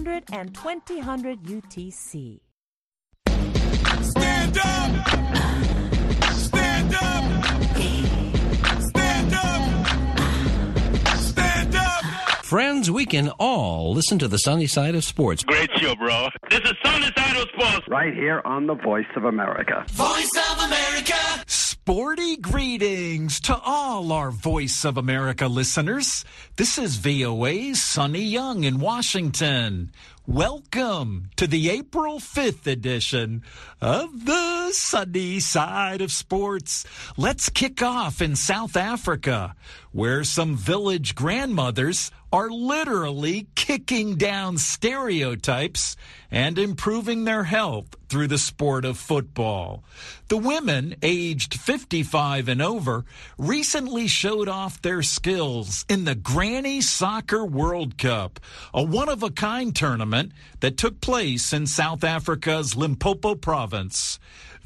800 and 2000 UTC. Stand up! Stand up! Stand up! Stand up! Friends, we can all listen to the sunny side of sports. Great show, bro. This is Sunny Side of Sports. Right here on the Voice of America. Voice of America! Sporty greetings to all our Voice of America listeners. This is VOA's Sonny Young in Washington. Welcome to the April 5th edition of the Sunny Side of Sports. Let's kick off in South Africa, where some village grandmothers are literally kicking down stereotypes and improving their health through the sport of football. The women, aged 55 and over, recently showed off their skills in the Granny Soccer World Cup, a one-of-a-kind tournament that took place in South Africa's Limpopo province.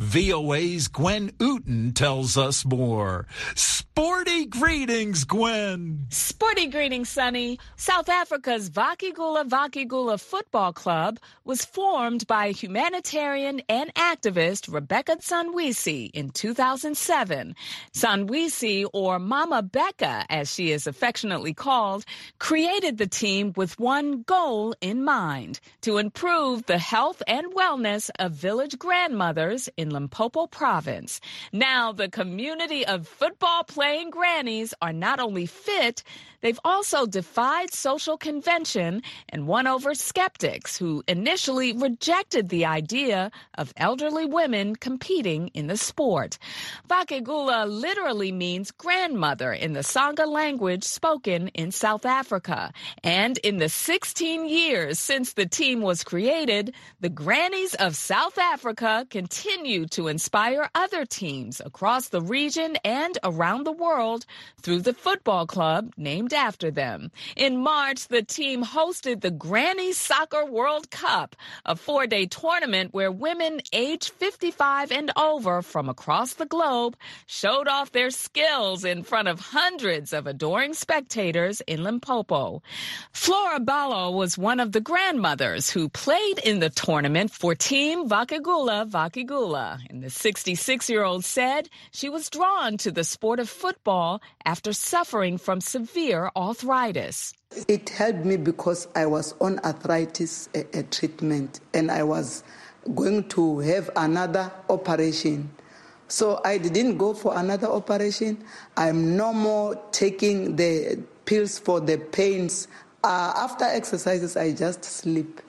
VOA's Gwen Ooten tells us more. Sporty greetings, Gwen. Sporty greetings, Sonny. South Africa's Vakigula Football Club was formed by humanitarian and activist Rebecca Sanwisi in 2007. Sanwisi, or Mama Becca, as she is affectionately called, created the team with one goal in mind: to improve the health and wellness of village grandmothers in Limpopo province. Now, the community of football-playing grannies are not only fit, they've also defied social convention and won over skeptics who initially rejected the idea of elderly women competing in the sport. Vakigula literally means grandmother in the Sangha language spoken in South Africa. And in the 16 years since the team was created, the grannies of South Africa continue to inspire other teams across the region and around the world through the football club named after them. In March, the team hosted the Granny Soccer World Cup, a 4-day tournament where women aged 55 and over from across the globe showed off their skills in front of hundreds of adoring spectators in Limpopo. Flora Ballo was one of the grandmothers who played in the tournament for Team Vakigula. And the 66-year-old said she was drawn to the sport of football after suffering from severe arthritis. It helped me because I was on arthritis treatment and I was going to have another operation. So I didn't go for another operation. I'm no more taking the pills for the pains. After exercises, I just sleep.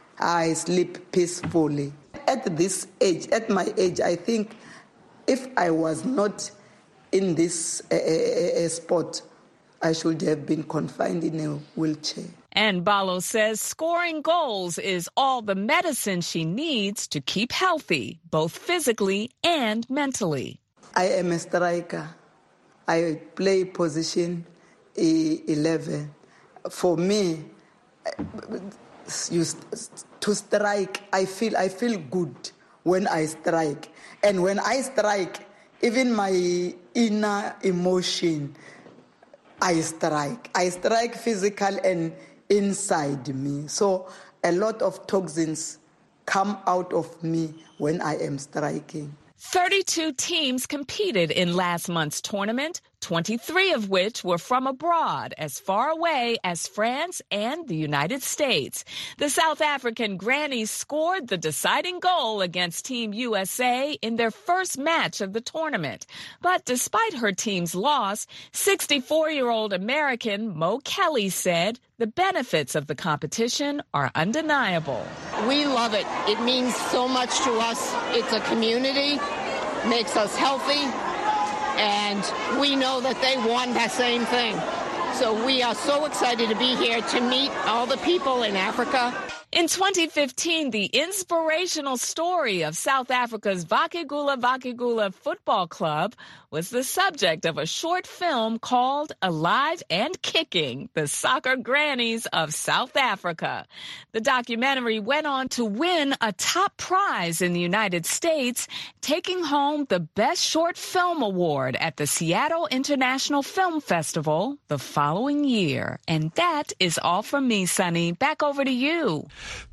I sleep peacefully. At this age, at my age, I think if I was not in this sport, I should have been confined in a wheelchair. And Ballo says scoring goals is all the medicine she needs to keep healthy, both physically and mentally. I am a striker. I play position 11. For me, to strike, I feel good when I strike. And when I strike, even my inner emotion, I strike. I strike physical and inside me. So a lot of toxins come out of me when I am striking. 32 teams competed in last month's tournament, 23 of which were from abroad, as far away as France and the United States. The South African grannies scored the deciding goal against Team USA in their first match of the tournament. But despite her team's loss, 64-year-old American Mo Kelly said the benefits of the competition are undeniable. We love it. It means so much to us. It's a community, makes us healthy, and we know that they want that same thing. So we are so excited to be here to meet all the people in Africa. In 2015, the inspirational story of South Africa's Vakigula Football Club was the subject of a short film called Alive and Kicking, the Soccer Grannies of South Africa. The documentary went on to win a top prize in the United States, taking home the Best Short Film Award at the Seattle International Film Festival the following year. And that is all from me, Sonny. Back over to you.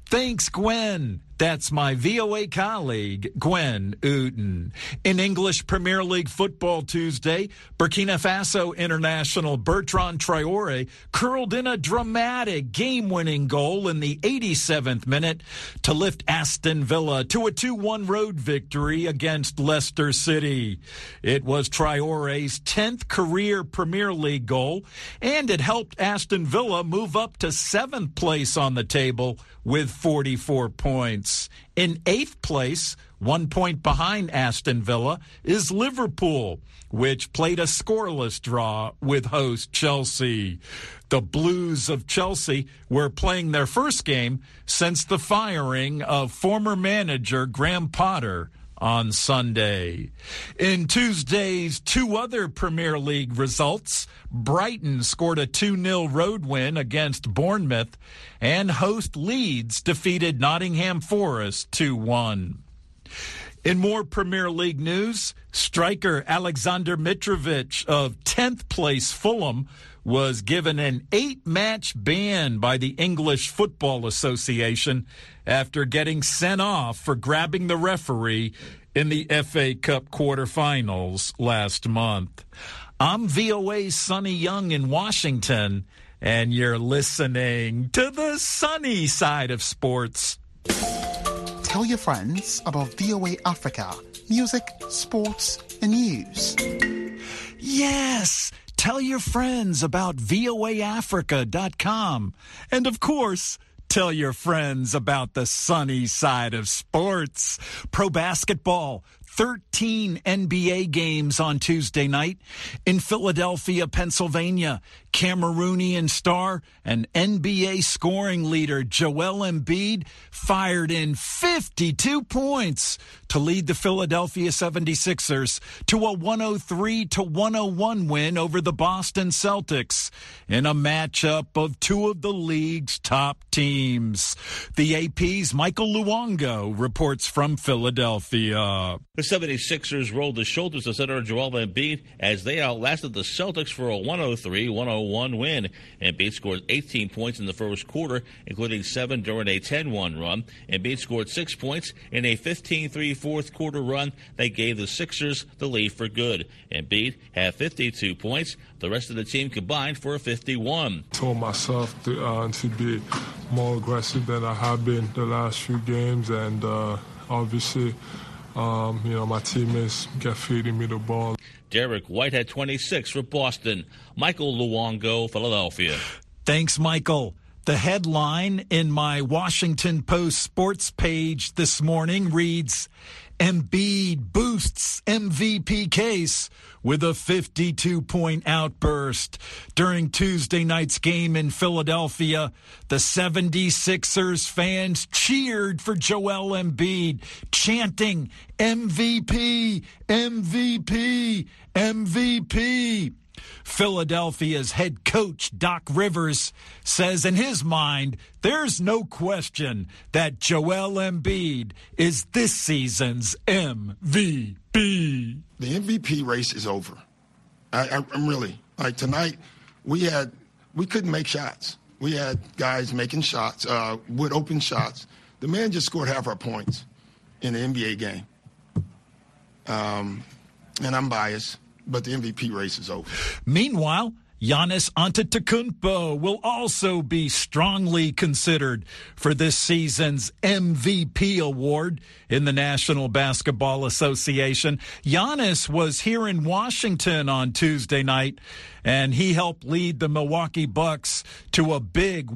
Thanks, Gwen. That's my VOA colleague, Gwen Uten. In English Premier League football Tuesday, Burkina Faso international Bertrand Traore curled in a dramatic game-winning goal in the 87th minute to lift Aston Villa to a 2-1 road victory against Leicester City. It was Traore's 10th career Premier League goal, and it helped Aston Villa move up to 7th place on the table with 44 points. In 8th place, 1 point behind Aston Villa, is Liverpool, which played a scoreless draw with host Chelsea. The Blues of Chelsea were playing their first game since the firing of former manager Graham Potter on Sunday. In Tuesday's two other Premier League results, Brighton scored a 2-0 road win against Bournemouth, and host Leeds defeated Nottingham Forest 2-1. In more Premier League news, striker Alexander Mitrovic of 10th place Fulham was given an 8-match ban by the English Football Association after getting sent off for grabbing the referee in the FA Cup quarterfinals last month. I'm VOA's Sonny Young in Washington, and you're listening to the sunny side of sports. Tell your friends about VOA Africa, music, sports, and news. Yes! Tell your friends about voaafrica.com. And of course, tell your friends about the sunny side of sports. Pro basketball. 13 NBA games on Tuesday night. In Philadelphia, Pennsylvania, Cameroonian star and NBA scoring leader Joel Embiid fired in 52 points to lead the Philadelphia 76ers to a 103-101 win over the Boston Celtics in a matchup of two of the league's top teams. The AP's Michael Luongo reports from Philadelphia. The 76ers rolled the shoulders of center Joel Embiid as they outlasted the Celtics for a 103-101 win. Embiid scored 18 points in the first quarter, including 7 during a 10-1 run. Embiid scored 6 points in a 15-3 fourth quarter run that gave the Sixers the lead for good. Embiid had 52 points. The rest of the team combined for a 51. I told myself to be more aggressive than I have been the last few games, and obviously my teammates kept feeding me the ball. Derek White had 26 for Boston. Michael Luongo, Philadelphia. Thanks, Michael. The headline in my Washington Post sports page this morning reads, Embiid boosts MVP case with a 52-point outburst. During Tuesday night's game in Philadelphia, the 76ers fans cheered for Joel Embiid, chanting, MVP, MVP, MVP. Philadelphia's head coach, Doc Rivers, says in his mind, there's no question that Joel Embiid is this season's MVP. The MVP race is over. I'm really, tonight, we couldn't make shots. We had guys making shots, wood open shots. The man just scored half our points in the NBA game. And I'm biased, but the MVP race is over. Meanwhile, Giannis Antetokounmpo will also be strongly considered for this season's MVP award in the National Basketball Association. Giannis was here in Washington on Tuesday night, and he helped lead the Milwaukee Bucks to a big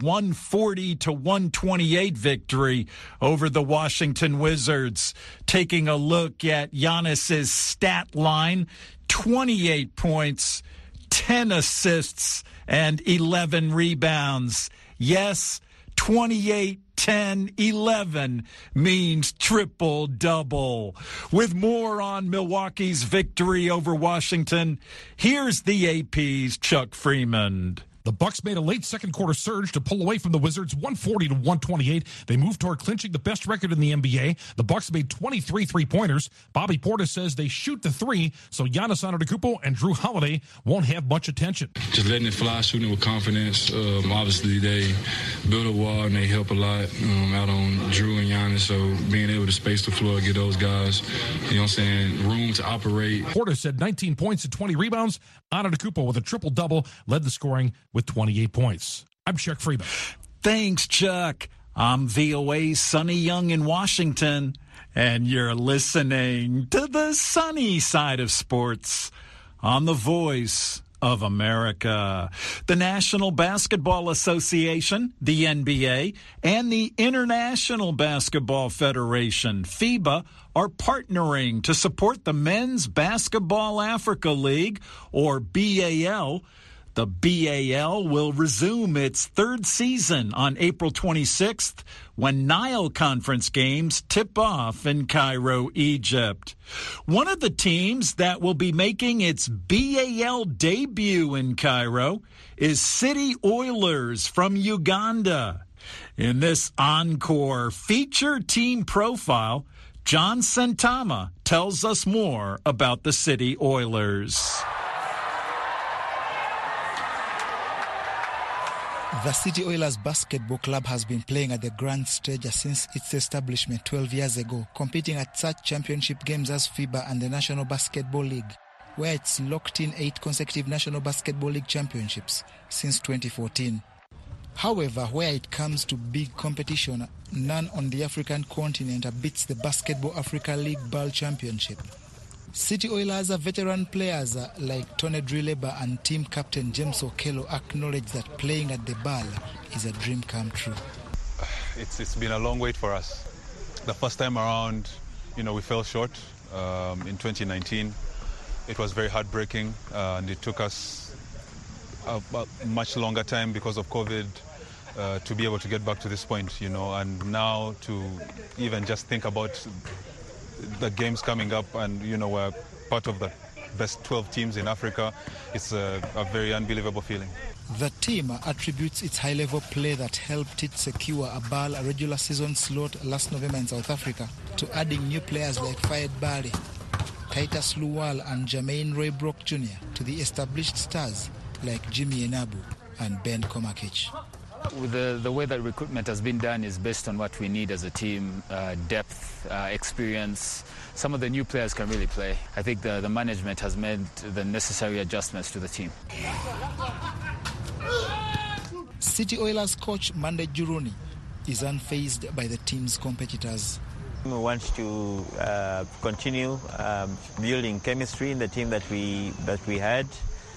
140-128 victory over the Washington Wizards. Taking a look at Giannis's stat line, 28 points, 10 assists, and 11 rebounds. Yes, 28, 10, 11 means triple-double. With more on Milwaukee's victory over Washington, here's the AP's Chuck Freeman. The Bucks made a late second quarter surge to pull away from the Wizards 140-128. They moved toward clinching the best record in the NBA. The Bucks made 23 three-pointers. Bobby Portis says they shoot the three, so Giannis Antetokounmpo and Drew Holiday won't have much attention. Just letting it fly, shooting with confidence. Obviously, they build a wall and they help a lot out on Drew and Giannis, so being able to space the floor, get those guys, you know what I'm saying, room to operate. Portis had 19 points and 20 rebounds. Antetokounmpo with a triple-double led the scoring with 28 points. I'm Chuck Freeman. Thanks, Chuck. I'm VOA's Sonny Young in Washington, and you're listening to the sunny side of sports on the Voice of America. The National Basketball Association, the NBA, and the International Basketball Federation, FIBA, are partnering to support the Men's Basketball Africa League, or BAL. The BAL will resume its third season on April 26th when Nile Conference games tip off in Cairo, Egypt. One of the teams that will be making its BAL debut in Cairo is City Oilers from Uganda. In this encore feature team profile, John Santama tells us more about the City Oilers. The City Oilers Basketball Club has been playing at the grand stage since its establishment 12 years ago, competing at such championship games as FIBA and the National Basketball League, where it's locked in 8 consecutive National Basketball League championships since 2014. However, where it comes to big competition, none on the African continent beats the Basketball Africa League BAL Championship. City Oilers veteran players like Tony Drileba and team captain James Okello acknowledge that playing at the BAL is a dream come true. It's been a long wait for us. The first time around, we fell short in 2019. It was very heartbreaking, and it took us a much longer time because of COVID to be able to get back to this point, and now to even just think about the games coming up and, we're part of the best 12 teams in Africa. It's a very unbelievable feeling. The team attributes its high-level play that helped it secure a BAL regular season slot last November in South Africa to adding new players like Fayed Bari, Titus Luwal and Jermaine Roy Brock Jr. to the established stars like Jimmy Enabu and Ben Komakich. With the way that recruitment has been done is based on what we need as a team, depth, experience. Some of the new players can really play. I think the management has made the necessary adjustments to the team. City Oilers coach Mande Juruni is unfazed by the team's competitors. We want to continue building chemistry in the team that we had.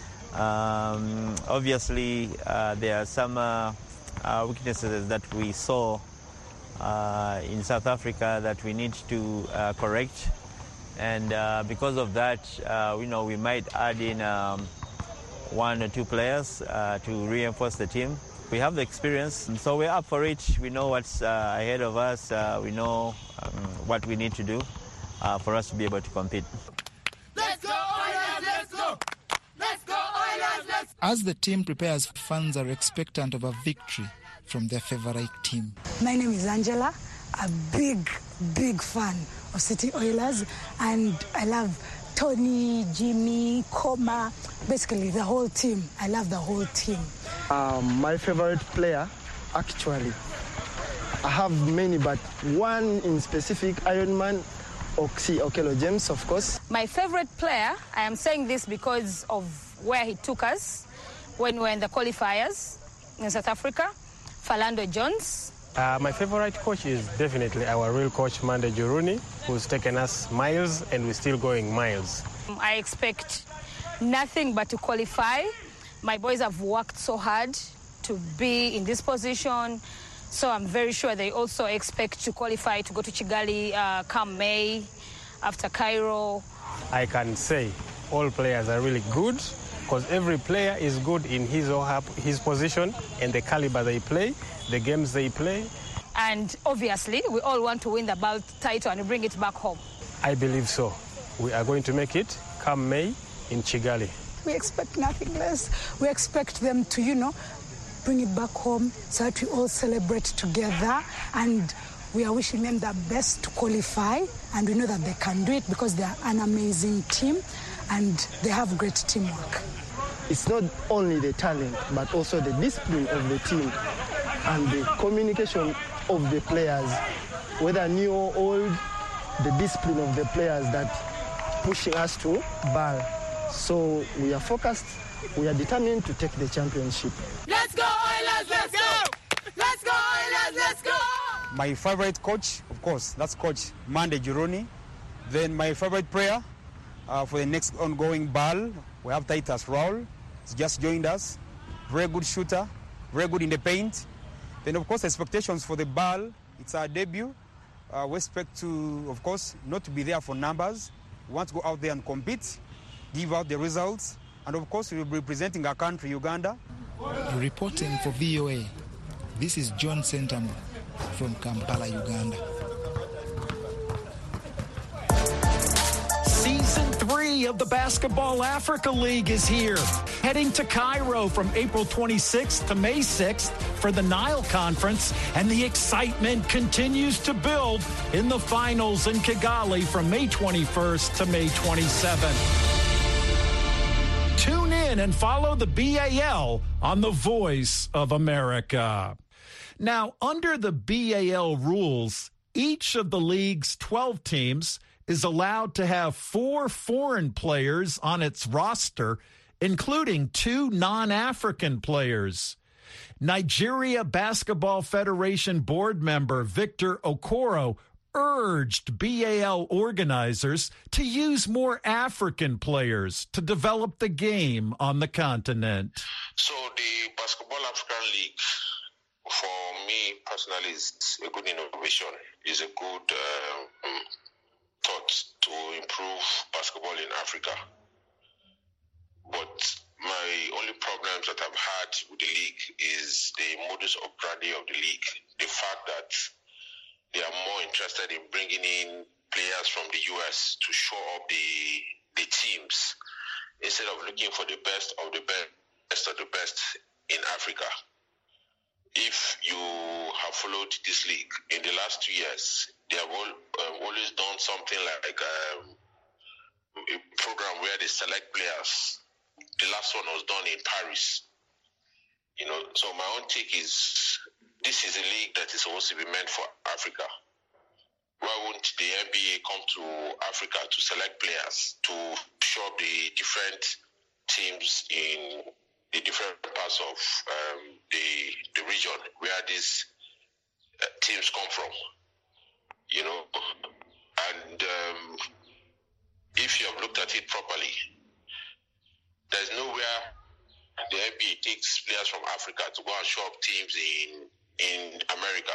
Obviously, there are some weaknesses that we saw in South Africa that we need to correct, and because of that, we might add in 1 or 2 players to reinforce the team. We have the experience, and so we're up for it. We know what's ahead of us. We know what we need to do for us to be able to compete. Let's go Oilers! Let's go! Let's go Oilers! Let's... As the team prepares, fans are expectant of a victory from their favorite team. My name is Angela, a big fan of City Oilers, and I love Tony, Jimmy, Koma, basically the whole team. I love the whole team. My favorite player, actually, I have many, but one in specific, Ironman, Oxy Okello James, of course. My favorite player, I am saying this because of where he took us when we were in the qualifiers in South Africa, Philando Jones. My favorite coach is definitely our real coach, Mande Juruni, who's taken us miles and we're still going miles. I expect nothing but to qualify. My boys have worked so hard to be in this position, so I'm very sure they also expect to qualify to go to Kigali come May after Cairo. I can say all players are really good because every player is good in his or her, his position and the caliber they play, the games they play. And obviously, we all want to win the BAL title and bring it back home. I believe so. We are going to make it come May in Kigali. We expect nothing less. We expect them to, bring it back home so that we all celebrate together. And we are wishing them the best to qualify. And we know that they can do it because they are an amazing team and they have great teamwork. It's not only the talent, but also the discipline of the team and the communication of the players, whether new or old, the discipline of the players that pushing us to BAL. So we are focused, we are determined to take the championship. Let's go, Oilers, let's go! Let's go, Oilers, let's go! My favorite coach, of course, that's Coach Mande Jironi. Then my favorite player for the next ongoing BAL, we have Titus Raul. He's just joined us. Very good shooter, very good in the paint. Then, of course, expectations for the BAL, it's our debut. We expect to, of course, not to be there for numbers. We want to go out there and compete, give out the results, and, of course, we will be representing our country, Uganda. Reporting for VOA, this is John Sentamo from Kampala, Uganda. Season 3 of the Basketball Africa League is here. Heading to Cairo from April 26th to May 6th for the Nile Conference, and the excitement continues to build in the finals in Kigali from May 21st to May 27th. Tune in and follow the BAL on the Voice of America. Now, under the BAL rules, each of the league's 12 teams is allowed to have 4 foreign players on its roster, including 2 non-African players. Nigeria Basketball Federation board member Victor Okoro urged BAL organizers to use more African players to develop the game on the continent. So the Basketball African League, for me personally, is a good innovation, is a good thought to improve basketball in Africa. But my only problems that I've had with the league is the modus operandi of the league. The fact that they are more interested in bringing in players from the US to show up the teams instead of looking for the best of the best of the best in Africa. If you have followed this league in the last 2 years, they have always done something like a program where they select players. The last one was done in Paris. So my own take is this is a league that is supposed to be meant for Africa. Why wouldn't the NBA come to Africa to select players to show up the different teams in the different parts of the region where these teams come from? And if you have looked at it properly, there's nowhere the NBA takes players from Africa to go and show up teams in America.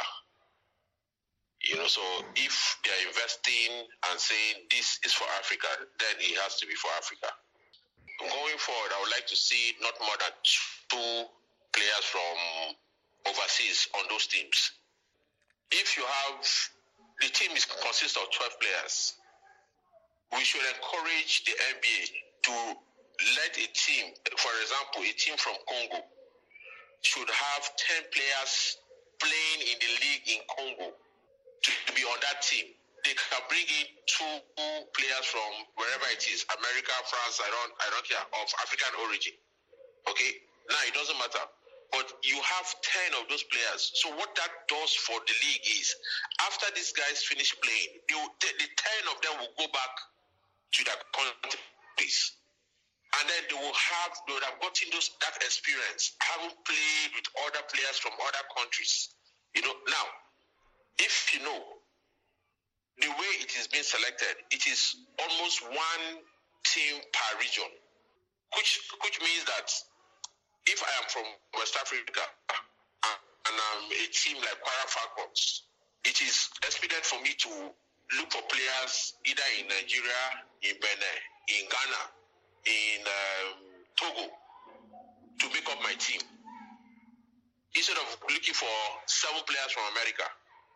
So if they're investing and saying this is for Africa, then it has to be for Africa. Going forward, I would like to see not more than 2 players from overseas on those teams. If you have, the team consists of 12 players, we should encourage the NBA to let a team, for example, a team from Congo should have 10 players playing in the league in Congo to be on that team. They can bring in 2 players from wherever it is, America, France, I don't care, of African origin. Okay? Now it doesn't matter. But you have 10 of those players. So what that does for the league is, after these guys finish playing, the 10 of them will go back to their countries. And then they would have gotten that experience, having played with other players from other countries. Now, if you know, the way it is being selected, it is almost 1 team per region, which means that if I am from West Africa and I'm a team like Kwara Falcons, it is expedient for me to look for players either in Nigeria, in Benin, in Ghana, in Togo to make up my team, instead of looking for 7 players from America.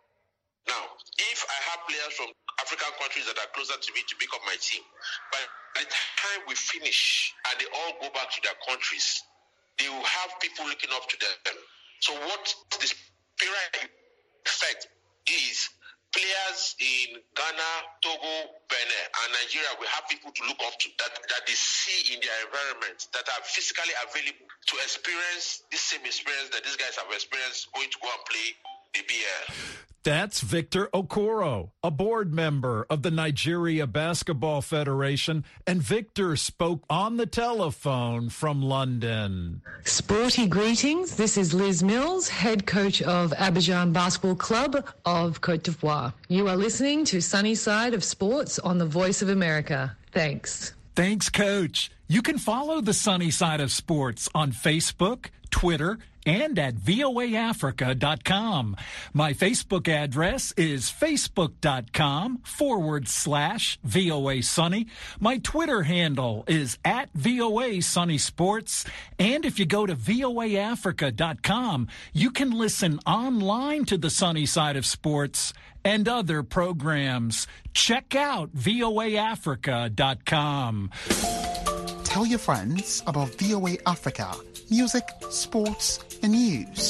Now, if I have players from African countries that are closer to me to make up my team, by the time we finish and they all go back to their countries, they will have people looking up to them. So what this spiral effect is, players in Ghana, Togo, Benin, and Nigeria will have people to look up to that they see in their environment, that are physically available to experience this same experience that these guys have experienced going to go and play the BL. That's Victor Okoro, a board member of the Nigeria Basketball Federation, and Victor spoke on the telephone from London. Sporty greetings. This is Liz Mills, head coach of Abidjan Basketball Club of Côte d'Ivoire. You are listening to Sunny Side of Sports on the Voice of America. Thanks. Thanks, Coach. You can follow the Sunny Side of Sports on Facebook, Twitter, and at voaafrica.com. My Facebook address is facebook.com/VOA Sunny. My Twitter handle is at VOA Sunny Sports. And if you go to voaafrica.com, you can listen online to the Sunny Side of Sports and other programs. Check out voaafrica.com. Tell your friends about VOA Africa, music, sports, and news.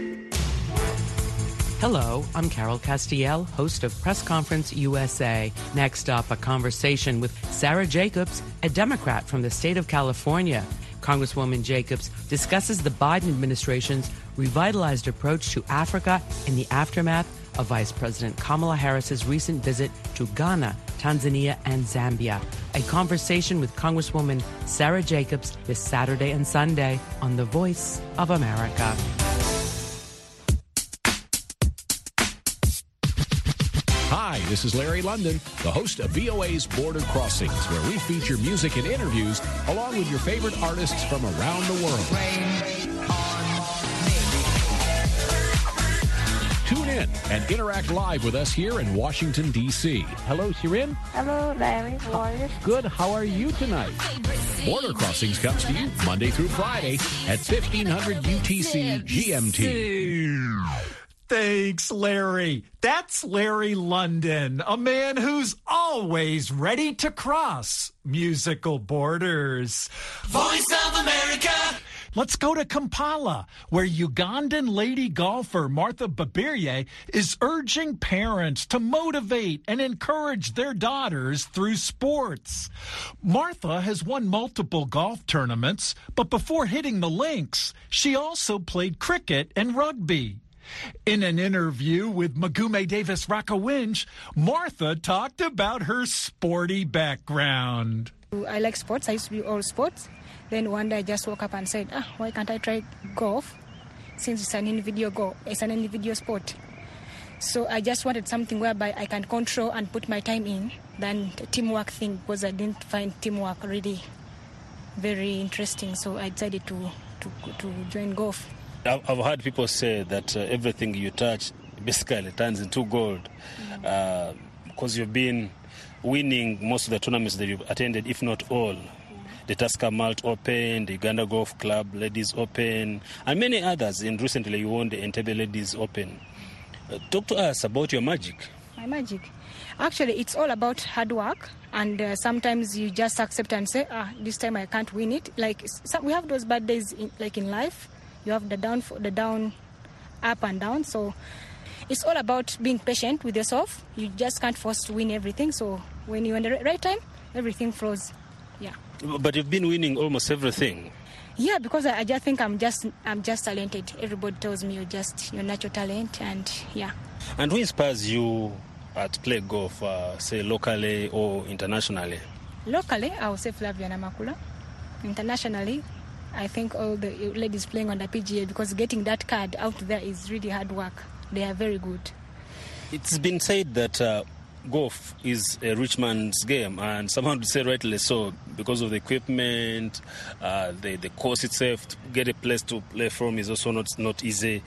Hello, I'm Carol Castiel, host of Press Conference USA. Next up, a conversation with Sarah Jacobs, a Democrat from the state of California. Congresswoman Jacobs discusses the Biden administration's revitalized approach to Africa in the aftermath of Vice President Kamala Harris's recent visit to Ghana, Tanzania, and Zambia. A conversation with Congresswoman Sarah Jacobs this Saturday and Sunday on The Voice of America. Hi, this is Larry London, the host of VOA's Border Crossings, where we feature music and interviews along with your favorite artists from around the world. Tune in and interact live with us here in Washington, D.C. Hello, Shirin. Hello, Larry. How are you? Good. How are you tonight? Border Crossings comes to you Monday through Friday at 1500 UTC GMT. Thanks, Larry. That's Larry London, a man who's always ready to cross musical borders. Voice of America. Let's go to Kampala, where Ugandan lady golfer Martha Babirye is urging parents to motivate and encourage their daughters through sports. Martha has won multiple golf tournaments, but before hitting the links, she also played cricket and rugby. In an interview with Magume Davis Rakowinj, Martha talked about her sporty background. I like sports. I used to be all sports. Then one day I just woke up and said, why can't I try golf since it's an individual sport. So I just wanted something whereby I can control and put my time in than the teamwork thing, because I didn't find teamwork really very interesting. So I decided to join golf. I've heard people say that everything you touch basically turns into gold because you've been winning most of the tournaments that you've attended, if not all. The Tusker Malt Open, the Uganda Golf Club Ladies Open, and many others. And recently you won the Entebbe Ladies Open. Talk to us about your magic. My magic? Actually, it's all about hard work. And sometimes you just accept and say, this time I can't win it. Like we have those bad days in life. You have the down, up and down. So it's all about being patient with yourself. You just can't force to win everything. So when you're in the right time, everything flows. Yeah. But you've been winning almost everything. Yeah, because I just think I'm just talented. Everybody tells me you're natural talent, and yeah. And who inspires you to play golf, say locally or internationally? Locally, I would say Flavia Namakula. Internationally, I think all the ladies playing on the PGA, because getting that card out there is really hard work. They are very good. It's been said that golf is a rich man's game, and someone would say rightly so, because of the equipment, the course itself. To get a place to play from is also not easy.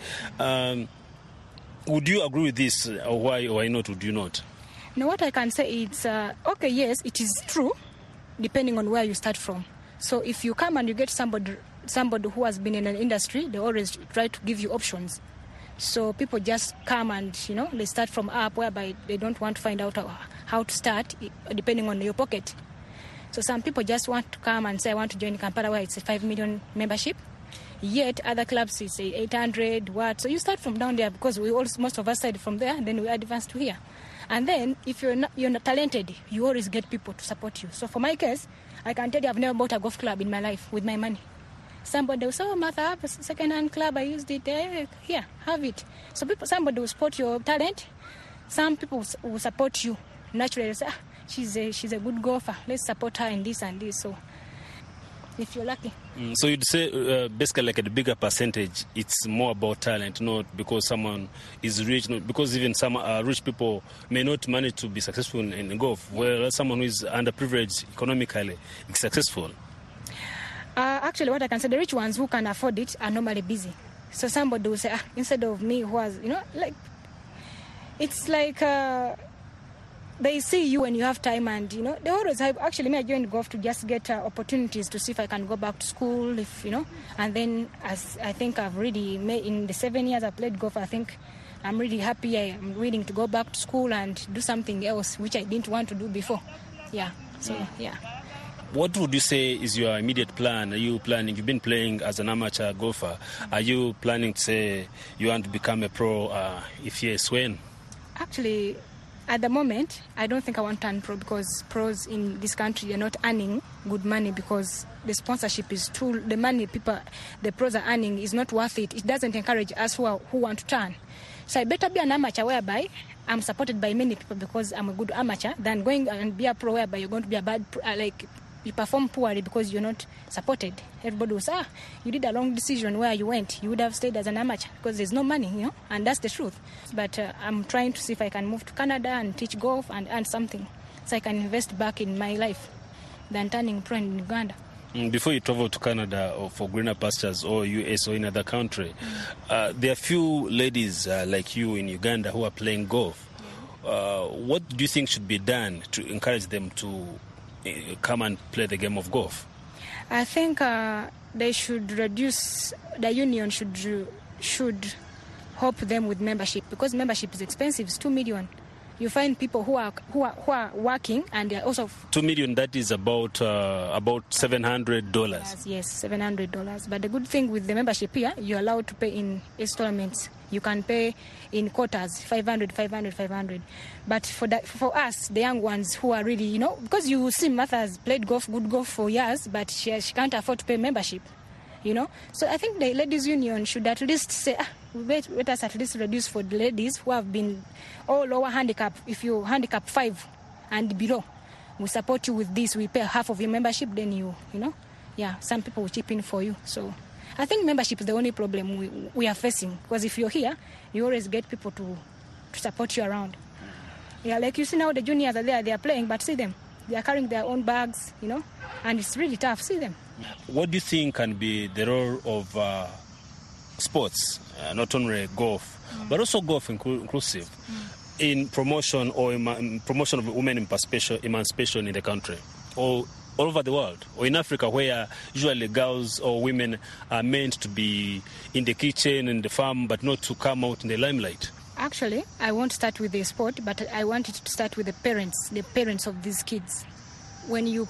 Would you agree with this? Or why not would you not? Now, what I can say is, okay, yes, it is true, depending on where you start from. So if you come and you get somebody who has been in an industry, they always try to give you options. So people just come and, they start from up, whereby they don't want to find out how to start, depending on your pocket. So some people just want to come and say, I want to join Kampala, where it's a 5 million membership. Yet other clubs is 800, what. So you start from down there, because most of us started from there, and then we advance to here. And then if you're not talented, you always get people to support you. So for my case, I can tell you I've never bought a golf club in my life with my money. Somebody will say, oh, Martha, I have a second-hand club, I used it, here, have it. So somebody will support your talent. Some people will support you naturally. They say, she's a good golfer, let's support her in this and this. So if you're lucky. So you'd say basically like at a bigger percentage, it's more about talent, not because someone is rich, not because even some rich people may not manage to be successful in golf, whereas someone who is underprivileged economically is successful. Actually, what I can say, the rich ones who can afford it are normally busy. So somebody will say, instead of me who has, it's like they see you when you have time, and they always have. Actually, I joined golf to just get opportunities to see if I can go back to school, and then as I think I've really made in the 7 years I played golf, I think I'm really happy. I'm willing to go back to school and do something else which I didn't want to do before. Yeah. So yeah. What would you say is your immediate plan? Are you planning? You've been playing as an amateur golfer. Are you planning to say you want to become a pro? If yes, when? Actually, at the moment, I don't think I want to turn pro, because pros in this country are not earning good money, because the sponsorship is too. The money the pros are earning is not worth it. It doesn't encourage us who want to turn. So I better be an amateur whereby I'm supported by many people because I'm a good amateur, than going and be a pro whereby you're going to be a bad you perform poorly because you're not supported. Everybody will say, you did a wrong decision where you went. You would have stayed as an amateur because there's no money, and that's the truth. But I'm trying to see if I can move to Canada and teach golf and earn something so I can invest back in my life than turning pro in Uganda. Before you travel to Canada or for greener pastures or US or in another country, there are few ladies like you in Uganda who are playing golf. What do you think should be done to encourage them to come and play the game of golf? I think they should reduce. The union should help them with membership, because membership is expensive. It's $2 million. You find people who are working, and they're also $2 million. That is about $700. Yes, $700. But the good thing with the membership here, you're allowed to pay in installments. You can pay in quarters, 500, 500, 500. But for us, the young ones who are really, because you see Martha has played good golf for years, but she can't afford to pay membership, So I think the ladies' union should at least say, let us at least reduce for the ladies who have been all lower handicap. If you handicap 5 and below, we support you with this. We pay half of your membership, then some people will chip in for you. So I think membership is the only problem we are facing, because if you're here, you always get people to support you around. Yeah, like you see now, the juniors are there, they are playing, but see them. They are carrying their own bags, and it's really tough. See them. What do you think can be the role of sports, not only golf, but also golf inclusive, in promotion or promotion of women emancipation in the country, or all over the world, or in Africa, where usually girls or women are meant to be in the kitchen and the farm, but not to come out in the limelight? Actually, I won't start with the sport, but I want it to start with the parents of these kids. When you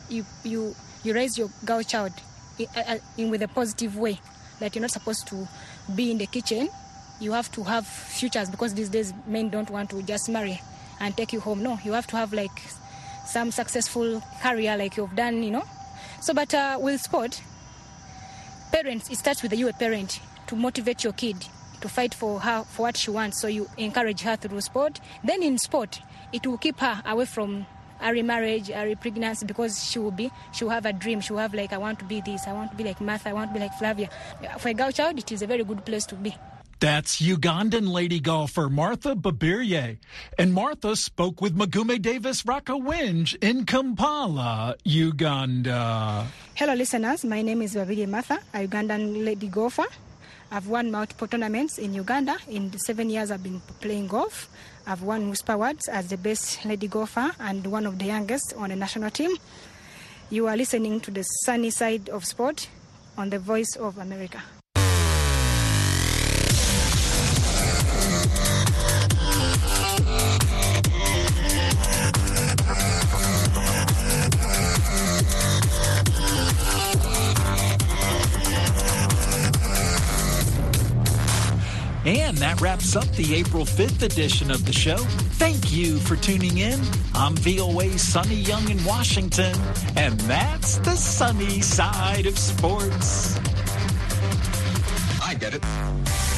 raise your girl child with a positive way, that you're not supposed to be in the kitchen, you have to have futures, because these days men don't want to just marry and take you home. No, you have to have some successful career like you've done, So, but with sport, parents, it starts with you, a parent, to motivate your kid to fight for her, for what she wants. So you encourage her through sport. Then in sport, it will keep her away from early marriage, early pregnancy, because she will have a dream. She will have I want to be this, I want to be like Martha, I want to be like Flavia. For a girl child, it is a very good place to be. That's Ugandan lady golfer Martha Babirye. And Martha spoke with Magume Davis Rakawinj in Kampala, Uganda. Hello, listeners. My name is Babirye Martha, a Ugandan lady golfer. I've won multiple tournaments in Uganda. In the 7 years I've been playing golf, I've won Whisper Awards as the best lady golfer and one of the youngest on the national team. You are listening to the sunny side of sport on the Voice of America. that wraps up the April 5th edition of the show. Thank you for tuning in. I'm VOA's Sonny Young in Washington, and that's the sunny side of sports. I get it.